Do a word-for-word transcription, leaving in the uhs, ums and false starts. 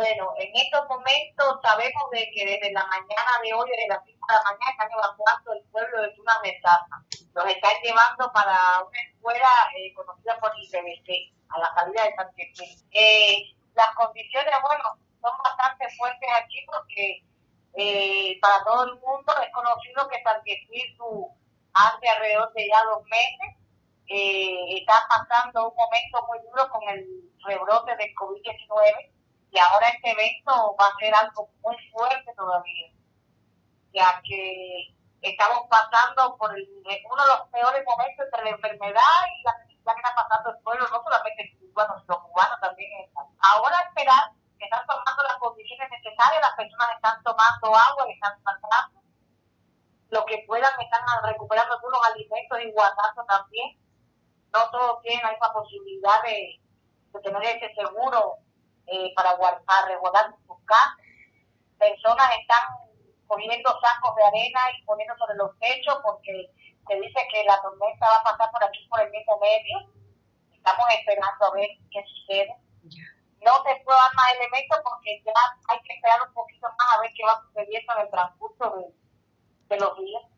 Bueno, en estos momentos sabemos de que desde la mañana de hoy, desde las cinco de la mañana, están evacuando el pueblo de Tuna Metaza. Los están llevando para una escuela eh, conocida por I P B C, a la salida de San Quintín. Eh, las condiciones, bueno, son bastante fuertes aquí porque eh, para todo el mundo es conocido que San Quintín hace alrededor de ya dos meses eh, está pasando un momento muy duro con el rebrote del COVID diecinueve. Y ahora este evento va a ser algo muy fuerte todavía, ya que estamos pasando por el, uno de los peores momentos entre la enfermedad y la necesidad que está pasando el pueblo, no solamente el cubano, sino los cubanos también están. Ahora esperar que están tomando las condiciones necesarias, las personas están tomando agua, están saltando, lo que puedan están recuperando algunos alimentos y guardando también. No todos tienen la misma posibilidad de, de tener ese seguro Eh, para guardar, resguardar sus casas. Personas están poniendo sacos de arena y poniendo sobre los techos porque se dice que la tormenta va a pasar por aquí por el mismo medio. Estamos esperando a ver qué sucede. No te puedo dar más elementos porque ya hay que esperar un poquito más a ver qué va sucediendo en el transcurso de, de los días.